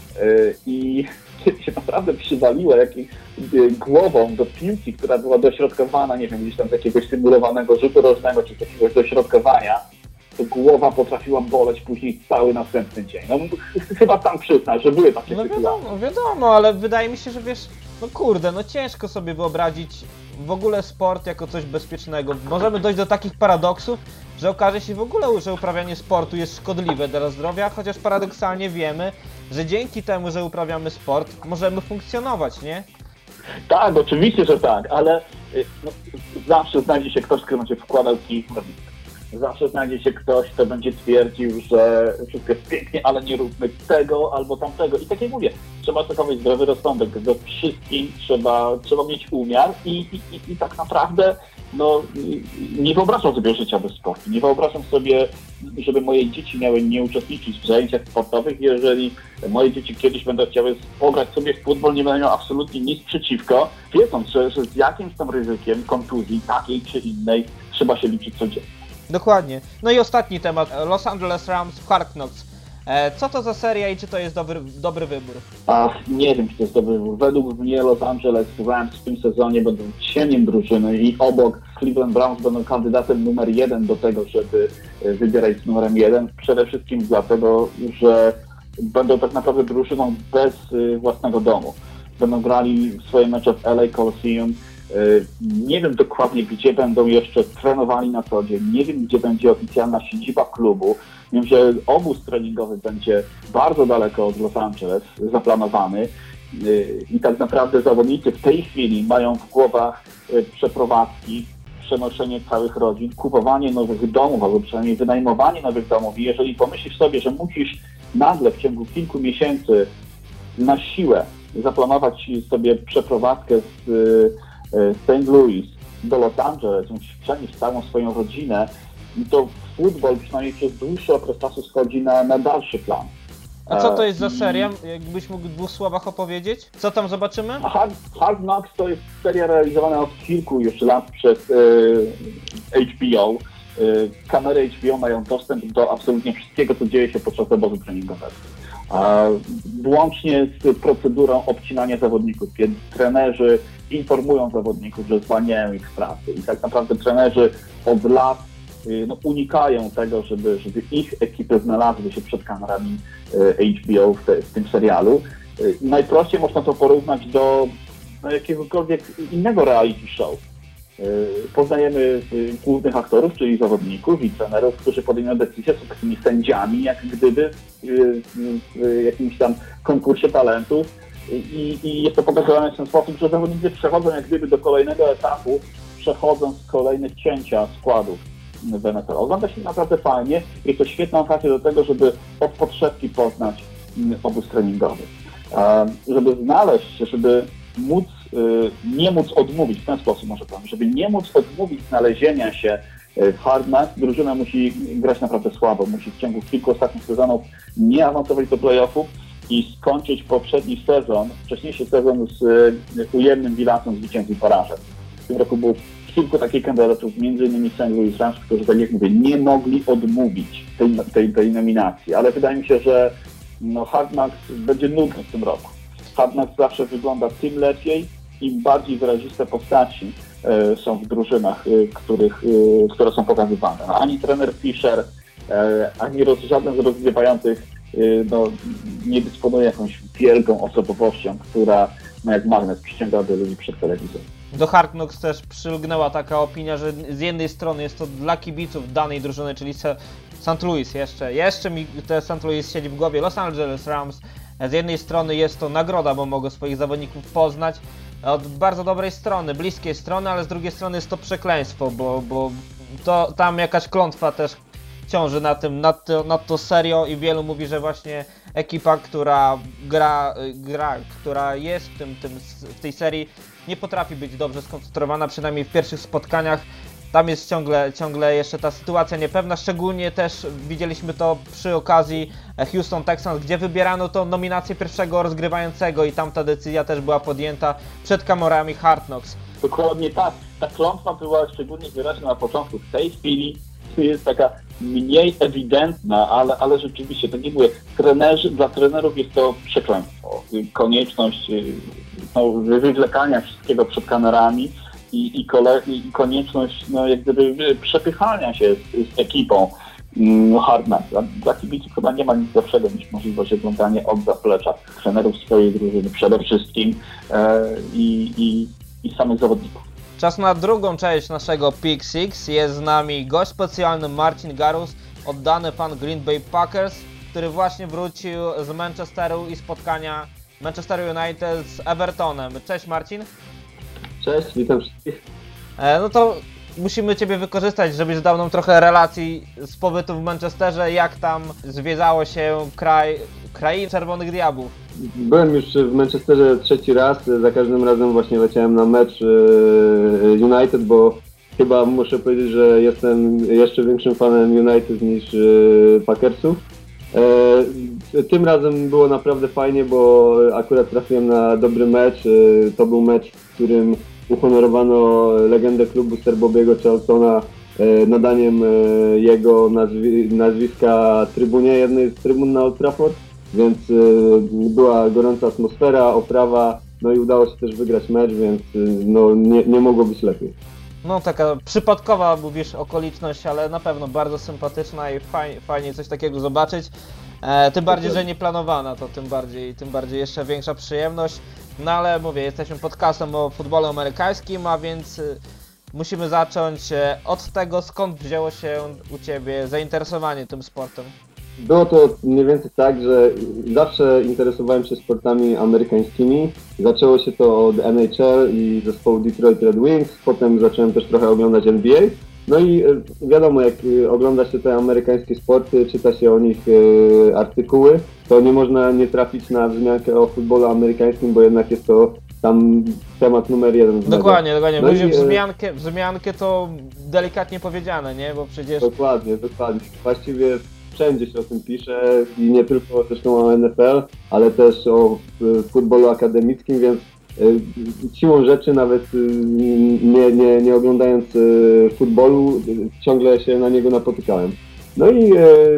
i kiedy się naprawdę przywaliło głową do piłki, która była dośrodkowana, nie wiem, gdzieś tam z jakiegoś symulowanego rzutu rożnego, czy z jakiegoś dośrodkowania, to głowa potrafiła boleć później cały następny dzień. No chyba tam przyznać, że były takie sytuacje. No wiadomo, ale wydaje mi się, że wiesz, ciężko sobie wyobrazić w ogóle sport jako coś bezpiecznego. Możemy dojść do takich paradoksów, że okaże się w ogóle, że uprawianie sportu jest szkodliwe dla zdrowia, chociaż paradoksalnie wiemy, że dzięki temu, że uprawiamy sport, możemy funkcjonować, nie? Tak, oczywiście, że tak, ale zawsze znajdzie się ktoś, kto będzie wkładał kij w nogi. Zawsze znajdzie się ktoś, kto będzie twierdził, że wszystko jest pięknie, ale nie róbmy tego albo tamtego. I tak jak mówię, trzeba zachować zdrowy rozsądek. We wszystkim trzeba mieć umiar i tak naprawdę nie wyobrażam sobie życia bez sportu. Nie wyobrażam sobie, żeby moje dzieci miały nie uczestniczyć w zajęciach sportowych. Jeżeli moje dzieci kiedyś będą chciały pograć sobie w futbol, nie będą miał absolutnie nic przeciwko, wiedząc, że z jakimś tam ryzykiem kontuzji takiej czy innej trzeba się liczyć codziennie. Dokładnie. No i ostatni temat. Los Angeles Rams w Hard Knocks. Co to za seria i czy to jest dobry wybór? Nie wiem, czy to jest dobry wybór. Według mnie Los Angeles Rams w tym sezonie będą cieniem drużyny i obok Cleveland Browns będą kandydatem numer 1 do tego, żeby wybierać z numerem 1. Przede wszystkim dlatego, że będą tak naprawdę drużyną bez własnego domu. Będą grali swoje mecze w LA Coliseum. Nie wiem dokładnie, gdzie będą jeszcze trenowali na co dzień. Nie wiem, gdzie będzie oficjalna siedziba klubu. Wiem, że obóz treningowy będzie bardzo daleko od Los Angeles zaplanowany. I tak naprawdę zawodnicy w tej chwili mają w głowach przeprowadzki, przenoszenie całych rodzin, kupowanie nowych domów, albo przynajmniej wynajmowanie nowych domów. I jeżeli pomyślisz sobie, że musisz nagle w ciągu kilku miesięcy na siłę zaplanować sobie przeprowadzkę z St. Louis do Los Angeles, musisz przenieść całą swoją rodzinę, to futbol przynajmniej przez dłuższy okres czasu schodzi na dalszy plan. A co to jest za seria? Jakbyś mógł w 2 słowach opowiedzieć? Co tam zobaczymy? Hard Knocks to jest seria realizowana od kilku już lat przez HBO. Kamery HBO mają dostęp do absolutnie wszystkiego, co dzieje się podczas obozu treningowego. Włącznie z procedurą obcinania zawodników, kiedy trenerzy informują zawodników, że zwalniają ich z pracy. I tak naprawdę trenerzy od lat unikają tego, żeby ich ekipy znalazły się przed kamerami HBO w tym serialu. Najprościej można to porównać do jakiegokolwiek innego reality show. Poznajemy głównych aktorów, czyli zawodników i trenerów, którzy podejmują decyzje, są takimi sędziami, jak gdyby w jakimś tam konkursie talentów. I jest to pokazywane w ten sposób, że zawodnicy przechodzą jak gdyby do kolejnego etapu, przechodząc kolejne cięcia składów w NFL. Ogląda się naprawdę fajnie. Jest to świetna okazja do tego, żeby od podszewki poznać obóz treningowy. Żeby znaleźć, żeby nie móc odmówić, w ten sposób może powiem, żeby nie móc odmówić znalezienia się w Hard Knocks, drużyna musi grać naprawdę słabo, musi w ciągu kilku ostatnich sezonów nie awansować do playoffów i skończyć poprzedni sezon, wcześniejszy sezon z ujemnym bilansem zwycięstw i porażek. W tym roku było kilku takich kandydatów, m.in. St. Louis Rams, którzy, tak jak mówię, nie mogli odmówić tej nominacji, ale wydaje mi się, że Hard Knocks będzie nudny w tym roku. Hard Knocks zawsze wygląda tym lepiej, im bardziej wyraziste postaci są w drużynach, które są pokazywane. Ani trener Fisher, ani żaden z rozgrywających nie dysponuje jakąś wielką osobowością, która jak magnes przyciągałaby ludzi przed telewizorem. Do Hard Knocks też przylgnęła taka opinia, że z jednej strony jest to dla kibiców danej drużyny, czyli St. Louis jeszcze mi te St. Louis siedzi w głowie, Los Angeles Rams. Z jednej strony jest to nagroda, bo mogą swoich zawodników poznać od bardzo dobrej strony, bliskiej strony, ale z drugiej strony jest to przekleństwo, bo to tam jakaś klątwa też ciąży nad to serio i wielu mówi, że właśnie ekipa, która która jest w tej serii, nie potrafi być dobrze skoncentrowana, przynajmniej w pierwszych spotkaniach. Tam jest ciągle jeszcze ta sytuacja niepewna, szczególnie też widzieliśmy to przy okazji Houston Texans, gdzie wybierano tą nominację pierwszego rozgrywającego i tam ta decyzja też była podjęta przed kamerami Hard Knocks. Dokładnie tak. Ta klątwa była szczególnie wyraźna na początku. W tej chwili jest taka mniej ewidentna, ale rzeczywiście, tak jak mówię, dla trenerów jest to przekleństwo. Konieczność wywlekania wszystkiego przed kamerami i konieczność jak gdyby przepychania się z ekipą Hard Knocks. Dla kibiców chyba nie ma nic lepszego niż możliwość oglądania od zaplecza trenerów swojej drużyny przede wszystkim i samych zawodników. Czas na drugą część naszego Pick Six. Jest z nami gość specjalny Marcin Garus, oddany fan Green Bay Packers, który właśnie wrócił z Manchesteru i spotkania Manchester United z Evertonem. Cześć Marcin. Cześć, witam wszystkich. No to musimy Ciebie wykorzystać, żebyś dał nam trochę relacji z pobytu w Manchesterze, jak tam zwiedzało się krainy Czerwonych Diabłów. Byłem już w Manchesterze 3. raz, za każdym razem właśnie leciałem na mecz United, bo chyba muszę powiedzieć, że jestem jeszcze większym fanem United niż Packersów. Tym razem było naprawdę fajnie, bo akurat trafiłem na dobry mecz. To był mecz, w którym uhonorowano legendę klubu Sir Bobiego Charltona nadaniem jego nazwiska trybunie, jednej z trybun na Old Trafford, więc była gorąca atmosfera, oprawa, no i udało się też wygrać mecz, więc nie mogło być lepiej. No taka przypadkowa, mówisz, okoliczność, ale na pewno bardzo sympatyczna i fajnie coś takiego zobaczyć. Tym bardziej, że nie planowana, to tym bardziej jeszcze większa przyjemność. No ale mówię, jesteśmy podcastem o futbolu amerykańskim, a więc musimy zacząć od tego, skąd wzięło się u Ciebie zainteresowanie tym sportem. Było to mniej więcej tak, że zawsze interesowałem się sportami amerykańskimi. Zaczęło się to od NHL i zespołu Detroit Red Wings, potem zacząłem też trochę oglądać NBA. No i wiadomo, jak ogląda się te amerykańskie sporty, czyta się o nich artykuły, to nie można nie trafić na wzmiankę o futbolu amerykańskim, bo jednak jest to tam temat numer jeden. Dokładnie. No Mówię wzmiankę to delikatnie powiedziane, nie? Bo przecież... Dokładnie. Właściwie wszędzie się o tym pisze i nie tylko zresztą o NFL, ale też o futbolu akademickim, więc siłą rzeczy nawet nie oglądając futbolu ciągle się na niego napotykałem. No i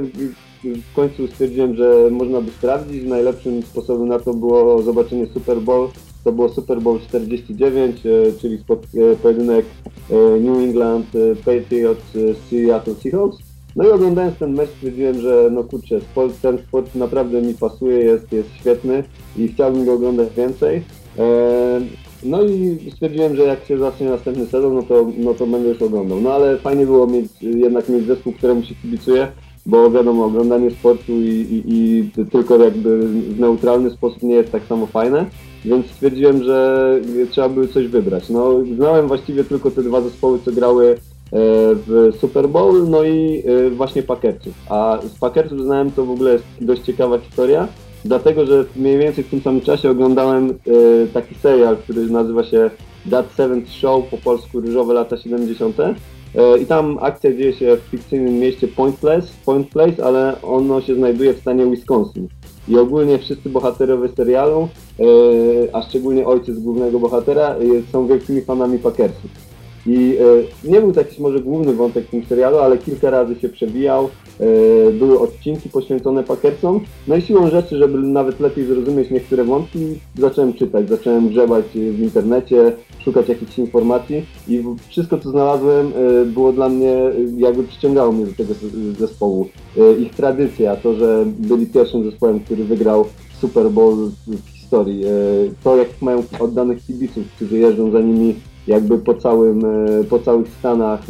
w końcu stwierdziłem, że można by sprawdzić. Najlepszym sposobem na to było zobaczenie Super Bowl. To było Super Bowl 49, czyli pojedynek New England Patriots z Seattle Seahawks. No i oglądając ten mecz stwierdziłem, że no kurczę, ten sport naprawdę mi pasuje, jest świetny i chciałbym go oglądać więcej. No i stwierdziłem, że jak się zacznie następny sezon, no to będę już oglądał. No ale fajnie było jednak mieć zespół, któremu się kibicuję, bo wiadomo, oglądanie sportu i tylko jakby w neutralny sposób nie jest tak samo fajne, więc stwierdziłem, że trzeba by coś wybrać. No znałem właściwie tylko te dwa zespoły, co grały w Super Bowl, no i właśnie Packersów. A z Packersów znałem, to w ogóle jest dość ciekawa historia, dlatego że mniej więcej w tym samym czasie oglądałem taki serial, który nazywa się That Seventh Show, po polsku Różowe lata 70. I tam akcja dzieje się w fikcyjnym mieście Point Place, ale ono się znajduje w stanie Wisconsin. I ogólnie wszyscy bohaterowie serialu, a szczególnie ojciec głównego bohatera, są wielkimi fanami Packersów. I nie był taki może główny wątek w tym serialu, ale kilka razy się przewijał, były odcinki poświęcone Packersom. No i siłą rzeczy, żeby nawet lepiej zrozumieć niektóre wątki, zacząłem czytać, zacząłem grzebać w internecie, szukać jakichś informacji i wszystko co znalazłem było dla mnie, jakby przyciągało mnie do tego zespołu. Ich tradycja, to, że byli pierwszym zespołem, który wygrał Super Bowl w historii, to jakich mają oddanych kibiców, którzy jeżdżą za nimi jakby po całych Stanach,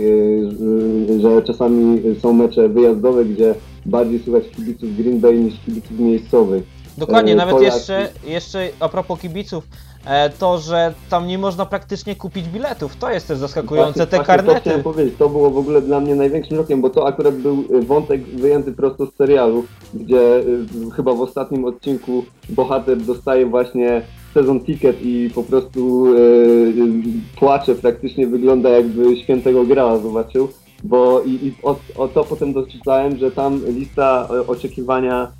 że czasami są mecze wyjazdowe, gdzie bardziej słychać kibiców Green Bay niż kibiców miejscowych. Dokładnie, nawet jeszcze a propos kibiców, to, że tam nie można praktycznie kupić biletów, to jest też zaskakujące, te karnety. To chciałem powiedzieć, to było w ogóle dla mnie największym szokiem, bo to akurat był wątek wyjęty prosto z serialu, gdzie chyba w ostatnim odcinku bohater dostaje właśnie sezon ticket i po prostu płacze, praktycznie wygląda jakby Świętego Grała zobaczył, bo o to potem doczytałem, że tam lista oczekiwania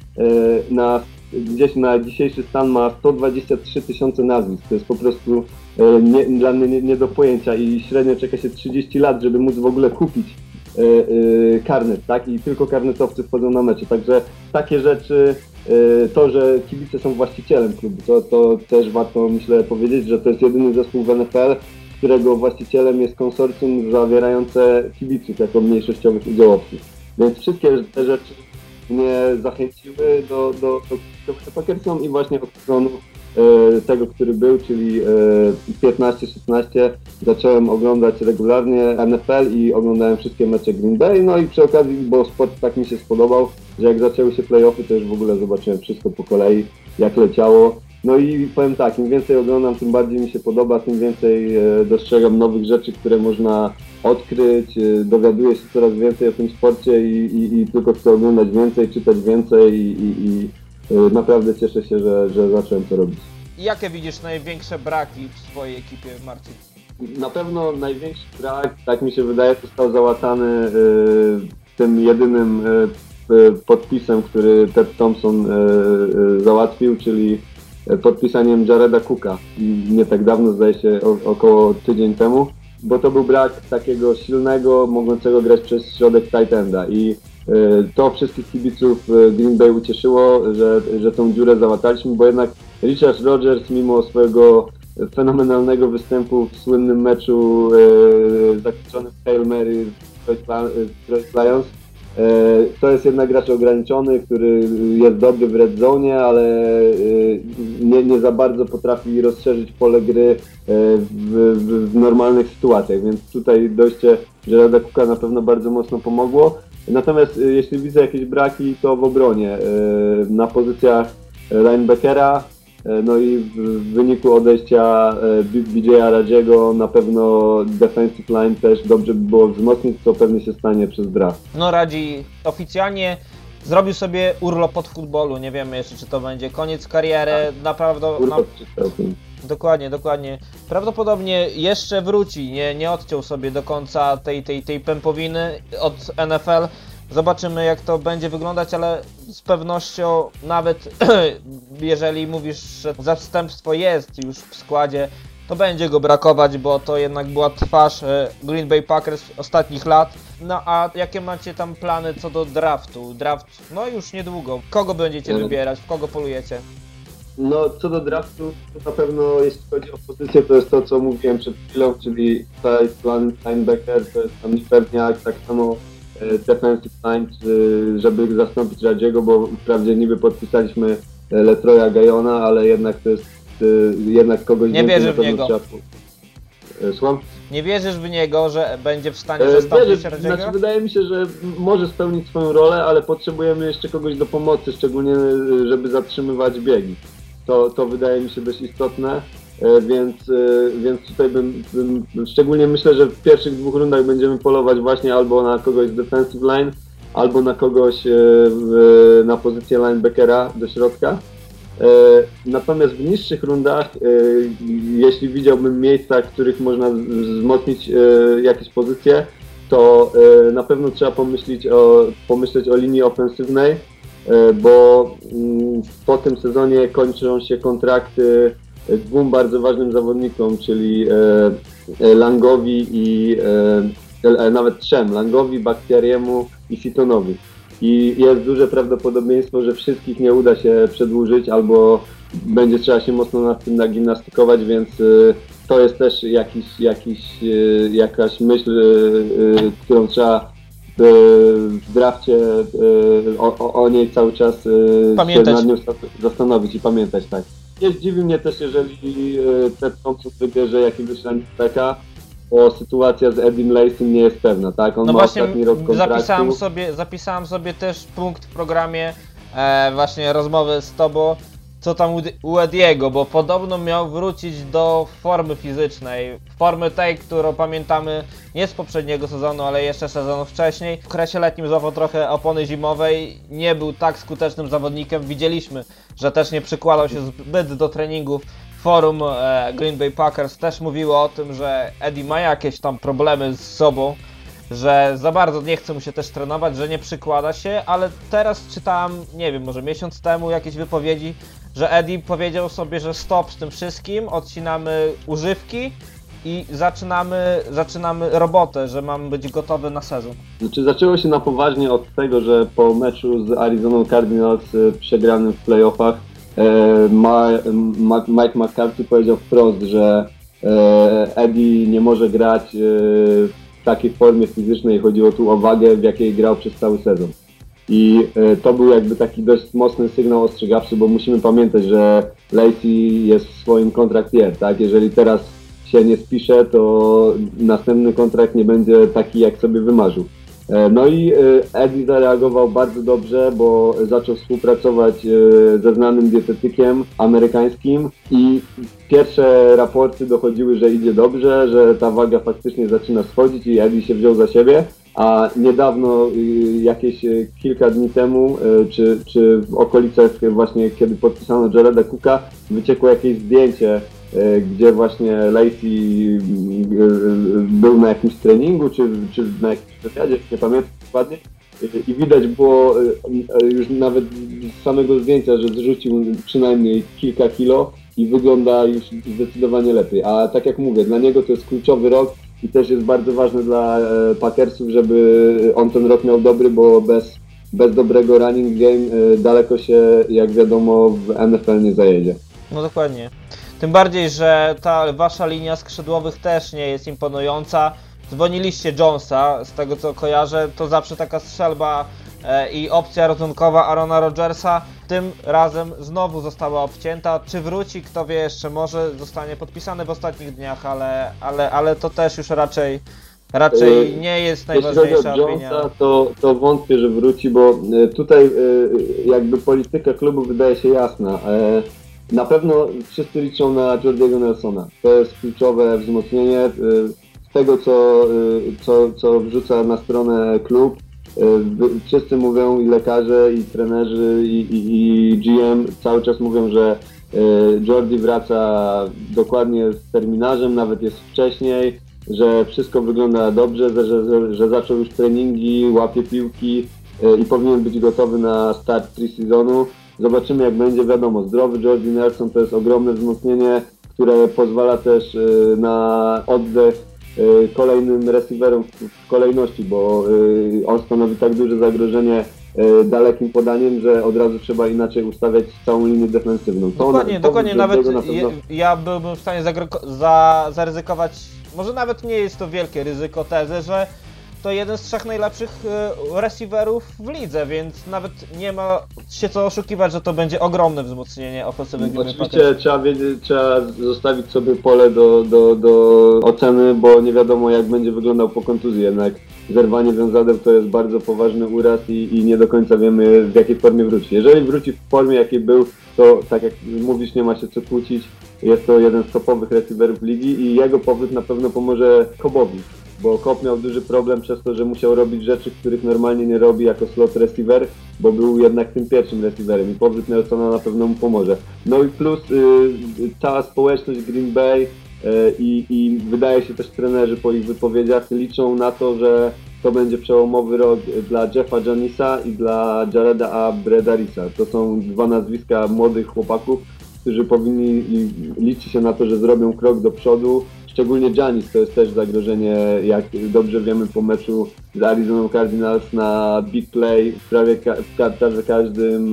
gdzieś na dzisiejszy stan ma 123 000 nazwisk. To jest po prostu dla mnie nie do pojęcia i średnio czeka się 30 lat, żeby móc w ogóle kupić karnet, tak? I tylko karnetowcy wchodzą na mecze. Także takie rzeczy, to, że kibice są właścicielem klubu, to też warto, myślę, powiedzieć, że to jest jedyny zespół w NFL, którego właścicielem jest konsorcjum zawierające kibiców jako mniejszościowych udziałowców. Więc wszystkie te rzeczy mnie zachęciły do Packersom i właśnie od sezonu tego, który był, czyli 15-16, zacząłem oglądać regularnie NFL i oglądałem wszystkie mecze Green Bay, no i przy okazji, bo sport tak mi się spodobał, że jak zaczęły się play-offy, to już w ogóle zobaczyłem wszystko po kolei, jak leciało. No i powiem tak, im więcej oglądam, tym bardziej mi się podoba, tym więcej dostrzegam nowych rzeczy, które można odkryć, dowiaduję się coraz więcej o tym sporcie i tylko chcę oglądać więcej, czytać więcej i naprawdę cieszę się, że zacząłem to robić. I jakie widzisz największe braki w swojej ekipie, Marcin? Na pewno największy brak, tak mi się wydaje, został załatany tym jedynym podpisem, który Ted Thompson załatwił, czyli podpisaniem Jareda Cooka. Nie tak dawno, zdaje się, około tydzień temu, bo to był brak takiego silnego, mogącego grać przez środek tight enda i to wszystkich kibiców Green Bay ucieszyło, że tą dziurę załataliśmy, bo jednak Richard Rodgers, mimo swojego fenomenalnego występu w słynnym meczu zakończonym Hail Mary w Detroit Lions, To jest jednak gracz ograniczony, który jest dobry w red zone, ale nie za bardzo potrafi rozszerzyć pole gry w normalnych sytuacjach, więc tutaj dojście Jareda Cooka na pewno bardzo mocno pomogło. Natomiast jeśli widzę jakieś braki, to w obronie, na pozycjach linebackera, no i w wyniku odejścia BJ'a Radziego na pewno defensive line też dobrze by było wzmocnić, co pewnie się stanie przez draft. No Radzi oficjalnie zrobił sobie urlop od futbolu, nie wiemy jeszcze czy to będzie koniec kariery, naprawdę... Dokładnie. Prawdopodobnie jeszcze wróci, nie odciął sobie do końca tej pępowiny od NFL. Zobaczymy jak to będzie wyglądać, ale z pewnością nawet jeżeli mówisz, że zastępstwo jest już w składzie, to będzie go brakować, bo to jednak była twarz Green Bay Packers ostatnich lat. No a jakie macie tam plany co do draftu? Draft, no już niedługo. Kogo będziecie wybierać? W kogo polujecie? No, co do draftu, to na pewno jeśli chodzi o pozycję, to jest to, co mówiłem przed chwilą, czyli linebacker, to jest tam niepewniak, tak samo defensive line, żeby zastąpić Radziego, bo wprawdzie niby podpisaliśmy Letroya Gajona, ale jednak to jest jednak kogoś nie wierzysz w niego. Słucham? Nie wierzysz w niego, że będzie w stanie zastąpić Radziego? Znaczy, wydaje mi się, że może spełnić swoją rolę, ale potrzebujemy jeszcze kogoś do pomocy, szczególnie żeby zatrzymywać biegi. To wydaje mi się dość istotne, więc tutaj bym szczególnie myślę, że w pierwszych 2 rundach będziemy polować właśnie albo na kogoś z defensive line, albo na kogoś na pozycję linebackera do środka. Natomiast w niższych rundach, jeśli widziałbym miejsca, w których można wzmocnić jakieś pozycje, to na pewno trzeba pomyśleć o linii ofensywnej, bo po tym sezonie kończą się kontrakty 2 bardzo ważnym zawodnikom, czyli Langowi i nawet 3, Langowi, Bakhtiariemu i Sitonowi. I jest duże prawdopodobieństwo, że wszystkich nie uda się przedłużyć, albo będzie trzeba się mocno nad tym nagimnastykować, więc to jest też jakaś myśl, którą trzeba w drafcie o niej cały czas się nad nią zastanowić i pamiętać, tak. Nie zdziwi mnie też, jeżeli Ted Thompson wybierze jakiegoś linebackera, bo sytuacja z Edim Lacym nie jest pewna, tak? On no ma właśnie ostatni rok kontraktu. Zapisałem sobie też punkt w programie właśnie rozmowy z tobą, co tam u Ediego, bo podobno miał wrócić do formy fizycznej, formy tej, którą pamiętamy nie z poprzedniego sezonu, ale jeszcze sezonu wcześniej. W okresie letnim złapał trochę opony zimowej, nie był tak skutecznym zawodnikiem, widzieliśmy, że też nie przykładał się zbyt do treningów. Forum Green Bay Packers też mówiło o tym, że Eddie ma jakieś tam problemy z sobą, że za bardzo nie chce mu się też trenować, że nie przykłada się, ale teraz czytałem, nie wiem, może miesiąc temu jakieś wypowiedzi, że Eddie powiedział sobie, że stop z tym wszystkim, odcinamy używki i zaczynamy robotę, że mamy być gotowy na sezon. Znaczy zaczęło się na poważnie od tego, że po meczu z Arizona Cardinals przegranym w playoffach Mike McCarthy powiedział wprost, że Eddie nie może grać w takiej formie fizycznej, chodziło tu o wagę, w jakiej grał przez cały sezon. I to był jakby taki dość mocny sygnał ostrzegawczy, bo musimy pamiętać, że Lacey jest w swoim contract year, tak? Jeżeli teraz się nie spisze, to następny kontrakt nie będzie taki, jak sobie wymarzył. No i Eddie zareagował bardzo dobrze, bo zaczął współpracować ze znanym dietetykiem amerykańskim i pierwsze raporty dochodziły, że idzie dobrze, że ta waga faktycznie zaczyna schodzić i Eddie się wziął za siebie, a niedawno, jakieś kilka dni temu, czy w okolicach właśnie kiedy podpisano Jareda Cooka, wyciekło jakieś zdjęcie, gdzie właśnie Lacey był na jakimś treningu, czy na jakimś wywiadzie, nie pamiętam dokładnie, i widać było już nawet z samego zdjęcia, że zrzucił przynajmniej kilka kilo i wygląda już zdecydowanie lepiej. A tak jak mówię, dla niego to jest kluczowy rok i też jest bardzo ważne dla Packersów, żeby on ten rok miał dobry, bo bez dobrego running game daleko się, jak wiadomo, w NFL nie zajedzie. No dokładnie. Tym bardziej, że ta wasza linia skrzydłowych też nie jest imponująca. Dzwoniliście Jonesa, z tego co kojarzę, to zawsze taka strzelba i opcja ratunkowa Aarona Rodgersa. Tym razem znowu została obcięta. Czy wróci? Kto wie jeszcze, może zostanie podpisany w ostatnich dniach, ale to też już raczej nie jest najważniejsza Jeśli chodzi o opinia. Jonesa, to wątpię, że wróci, bo tutaj jakby polityka klubu wydaje się jasna. Na pewno wszyscy liczą na Jordiego Nelsona. To jest kluczowe wzmocnienie. Z tego, co wrzuca na stronę klub, wszyscy mówią, i lekarze, i trenerzy, i GM cały czas mówią, że Jordi wraca dokładnie z terminarzem, nawet jest wcześniej, że wszystko wygląda dobrze, że zaczął już treningi, łapie piłki i powinien być gotowy na start pre-sezonu. Zobaczymy, jak będzie. Wiadomo, zdrowy Jordi Nelson to jest ogromne wzmocnienie, które pozwala też na oddech kolejnym receiverom w kolejności, bo on stanowi tak duże zagrożenie dalekim podaniem, że od razu trzeba inaczej ustawiać całą linię defensywną. Dokładnie, nawet ja byłbym w stanie zaryzykować, może nawet nie jest to wielkie ryzyko, tezę, że to jeden z 3 najlepszych receiverów w lidze, więc nawet nie ma się co oszukiwać, że to będzie ogromne wzmocnienie ofensywy. Oczywiście trzeba zostawić sobie pole do oceny, bo nie wiadomo, jak będzie wyglądał po kontuzji. Jednak zerwanie wiązadeł to jest bardzo poważny uraz i nie do końca wiemy, w jakiej formie wróci. Jeżeli wróci w formie, jakiej był, to tak jak mówisz, nie ma się co kłócić. Jest to jeden z topowych receiverów ligi i jego powrót na pewno pomoże Cobowi, bo Cobb miał duży problem przez to, że musiał robić rzeczy, których normalnie nie robi jako slot receiver, bo był jednak tym pierwszym receiverem i powrót Nelsona na pewno mu pomoże. No i plus cała społeczność Green Bay i wydaje się też trenerzy po ich wypowiedziach liczą na to, że to będzie przełomowy rok dla Jeffa Janisa i dla Jareda Bredarisa. To są 2 nazwiska młodych chłopaków, którzy powinni liczyć się na to, że zrobią krok do przodu. Szczególnie Janis to jest też zagrożenie, jak dobrze wiemy po meczu z Arizona Cardinals na big play w prawie każdym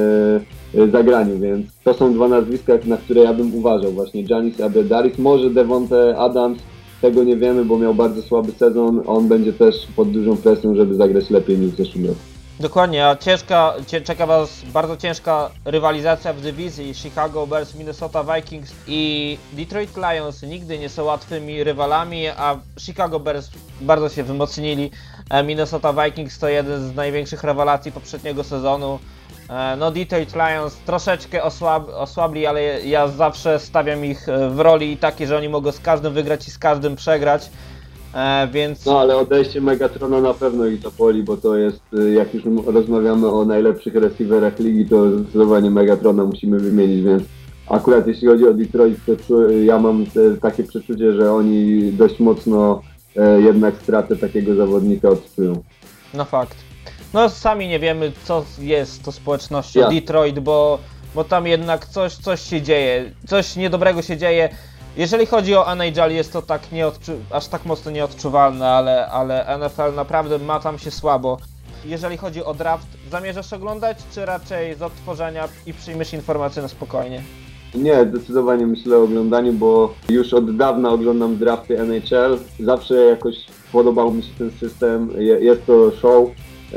zagraniu, więc to są 2 nazwiska, na które ja bym uważał, właśnie Janis i Abredaris. Może Devonte Adams, tego nie wiemy, bo miał bardzo słaby sezon, on będzie też pod dużą presją, żeby zagrać lepiej niż w zeszłym roku. Dokładnie, a czeka Was bardzo ciężka rywalizacja w dywizji. Chicago Bears, Minnesota Vikings i Detroit Lions nigdy nie są łatwymi rywalami, a Chicago Bears bardzo się wzmocnili. Minnesota Vikings to jeden z największych rewelacji poprzedniego sezonu. No Detroit Lions troszeczkę osłabli, ale ja zawsze stawiam ich w roli takiej, że oni mogą z każdym wygrać i z każdym przegrać. Więc... No ale odejście Megatrona na pewno ich zapoli, bo to jest, jak już rozmawiamy o najlepszych receiverach ligi, to zdecydowanie Megatrona musimy wymienić, więc akurat jeśli chodzi o Detroit, to ja mam takie przeczucie, że oni dość mocno jednak stratę takiego zawodnika odczują. No fakt. No sami nie wiemy, co jest to społecznością Detroit, bo tam jednak coś się dzieje, coś niedobrego się dzieje. Jeżeli chodzi o NHL, jest to tak aż tak mocno nieodczuwalne, ale NFL naprawdę ma tam się słabo. Jeżeli chodzi o draft, zamierzasz oglądać, czy raczej z odtworzenia i przyjmiesz informacje na spokojnie? Nie, zdecydowanie myślę o oglądaniu, bo już od dawna oglądam drafty NHL. Zawsze jakoś podobał mi się ten system, jest to show,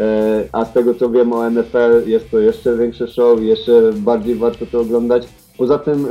a z tego co wiem o NFL, jest to jeszcze większe show i jeszcze bardziej warto to oglądać. Poza tym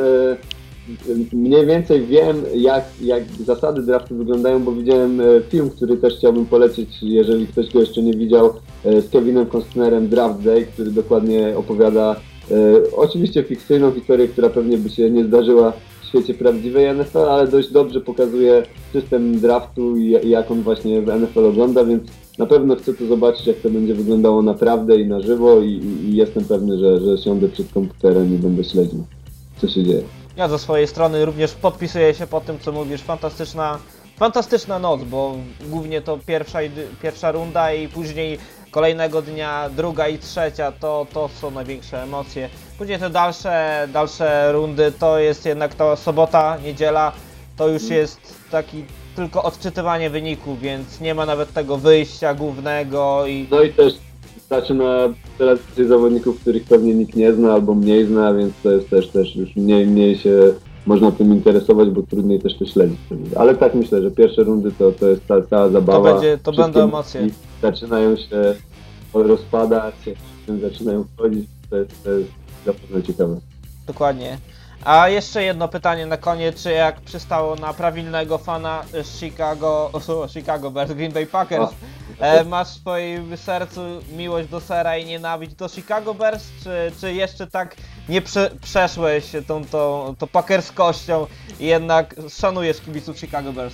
mniej więcej wiem, jak zasady draftu wyglądają, bo widziałem film, który też chciałbym polecić, jeżeli ktoś go jeszcze nie widział, z Kevinem Costnerem, Draft Day, który dokładnie opowiada oczywiście fikcyjną historię, która pewnie by się nie zdarzyła w świecie prawdziwej NFL, ale dość dobrze pokazuje system draftu i jak on właśnie w NFL ogląda, więc na pewno chcę to zobaczyć, jak to będzie wyglądało naprawdę i na żywo i jestem pewny, że siądę przed komputerem i będę śledził, co się dzieje. Ja ze swojej strony również podpisuję się po tym, co mówisz. Fantastyczna noc, bo głównie to pierwsza runda i później kolejnego dnia druga i trzecia, to są największe emocje. Później te dalsze rundy to jest jednak ta sobota, niedziela, to już jest taki tylko odczytywanie wyników, więc nie ma nawet tego wyjścia głównego No i też zaczyna teraz tych zawodników, których pewnie nikt nie zna albo mniej zna, więc to jest też już mniej się można tym interesować, bo trudniej też to śledzić. Ale tak myślę, że pierwsze rundy to jest cała zabawa. To będą emocje. Zaczynają się rozpadać, zaczynają wchodzić, to jest zapewne ciekawe. Dokładnie. A jeszcze jedno pytanie na koniec, czy jak przystało na prawilnego fana Chicago Bears, Green Bay Packers, masz w swoim sercu miłość do sera i nienawiść do Chicago Bears, czy jeszcze tak nie przeszłeś tą packerskością i jednak szanujesz kibiców Chicago Bears?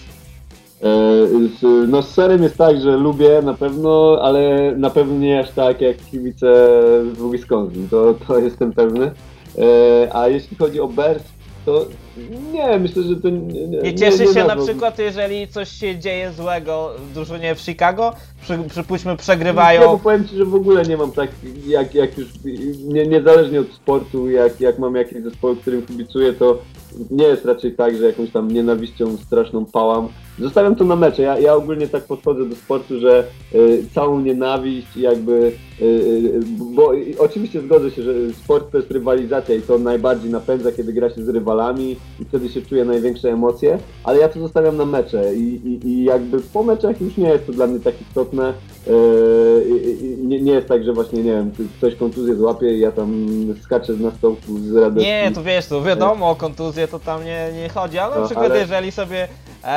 No z serem jest tak, że lubię na pewno, ale na pewno nie aż tak jak kibice w Wisconsin, to jestem pewny. A jeśli chodzi o Bears, to nie, myślę, że to nie cieszy się na przykład, jeżeli coś się dzieje złego w drużynie w Chicago? Przypuśćmy, przegrywają. Nie, bo powiem Ci, że w ogóle nie mam tak, jak już, niezależnie od sportu, jak mam jakiś zespół, którym kibicuję, to nie jest raczej tak, że jakąś tam nienawiścią straszną pałam. Zostawiam to na mecze. Ja ogólnie tak podchodzę do sportu, że całą nienawiść jakby, bo oczywiście zgodzę się, że sport to jest rywalizacja i to najbardziej napędza, kiedy gra się z rywalami i wtedy się czuje największe emocje, ale ja to zostawiam na mecze i jakby po meczach już nie jest to dla mnie tak istotne. Nie jest tak, że właśnie, nie wiem, ktoś kontuzję złapie i ja tam skaczę na stołku z radości. Nie, to wiesz, to wiadomo, o kontuzję to tam nie chodzi, ale na przykład jeżeli sobie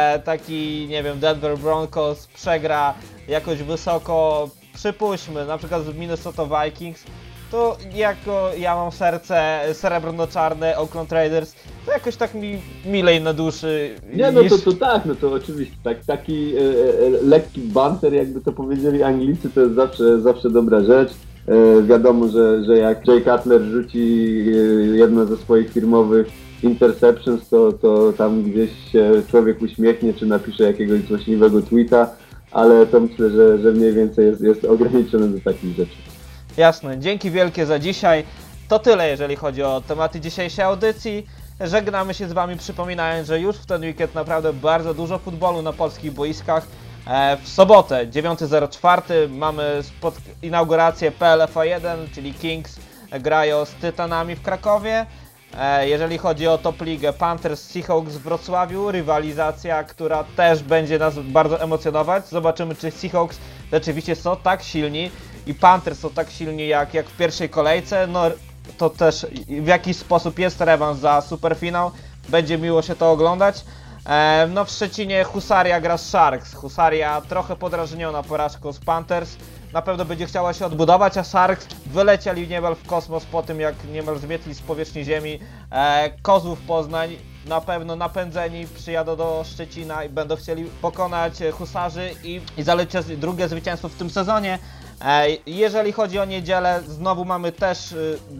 taki, nie wiem, Denver Broncos przegra jakoś wysoko, przypuśćmy, na przykład z Minnesota Vikings, to jako ja mam serce srebrno-czarne, Oakland Raiders, to jakoś tak mi milej na duszy. Nie, no to tak, no to oczywiście, taki lekki banter, jakby to powiedzieli Anglicy, to jest zawsze dobra rzecz. Wiadomo, że jak Jay Cutler rzuci jedno ze swoich firmowych interceptions, to tam gdzieś się człowiek uśmiechnie, czy napisze jakiegoś złośliwego tweeta, ale to myślę, że mniej więcej jest ograniczone do takich rzeczy. Jasne, dzięki wielkie za dzisiaj. To tyle, jeżeli chodzi o tematy dzisiejszej audycji. Żegnamy się z Wami, przypominając, że już w ten weekend naprawdę bardzo dużo futbolu na polskich boiskach. W sobotę 9.04 mamy inaugurację PLFA 1, czyli Kings grają z Tytanami w Krakowie. Jeżeli chodzi o Top Ligę, Panthers Seahawks w Wrocławiu, rywalizacja, która też będzie nas bardzo emocjonować. Zobaczymy, czy Seahawks rzeczywiście są tak silni i Panthers są tak silni jak w pierwszej kolejce. No to też w jakiś sposób jest rewans za superfinał. Będzie miło się to oglądać. No w Szczecinie Husaria gra z Sharks. Husaria trochę podrażniona porażką z Panthers. Na pewno będzie chciała się odbudować, a Sharks wylecieli niemal w kosmos po tym, jak niemal zmietli z powierzchni ziemi. Kozłów Poznań na pewno napędzeni przyjadą do Szczecina i będą chcieli pokonać Husarzy i zaliczyć drugie zwycięstwo w tym sezonie. Jeżeli chodzi o niedzielę, znowu mamy też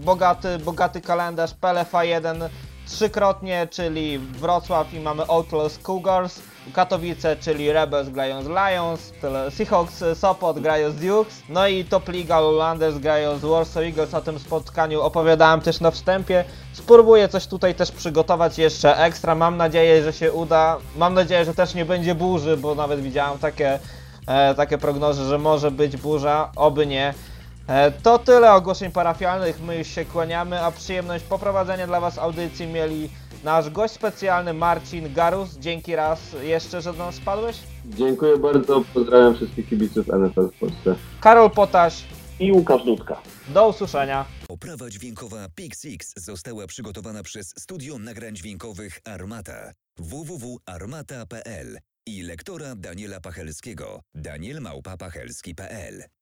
bogaty kalendarz PLFA 1 trzykrotnie, czyli Wrocław i mamy Outlaws Cougars, Katowice, czyli Rebels grają z Lions, Seahawks Sopot grają z Dukes, no i Top Liga Lowlanders grają z Warsaw Eagles. O tym spotkaniu opowiadałem też na wstępie. Spróbuję coś tutaj też przygotować jeszcze ekstra, mam nadzieję, że się uda, mam nadzieję, że też nie będzie burzy, bo nawet widziałem takie prognozy, że może być burza, oby nie. To tyle ogłoszeń parafialnych, my już się kłaniamy, a przyjemność poprowadzenia dla Was audycji mieli nasz gość specjalny Marcin Garus. Dzięki raz jeszcze, że do nas wpadłeś. Dziękuję bardzo, pozdrawiam wszystkich kibiców NFL w Polsce. Karol Potaś I Łukasz Dudka. Do usłyszenia. Oprawa dźwiękowa PixX została przygotowana przez Studio Nagrań Dźwiękowych Armata www.armata.pl i lektora Daniela Pachelskiego daniel@pachelski.pl.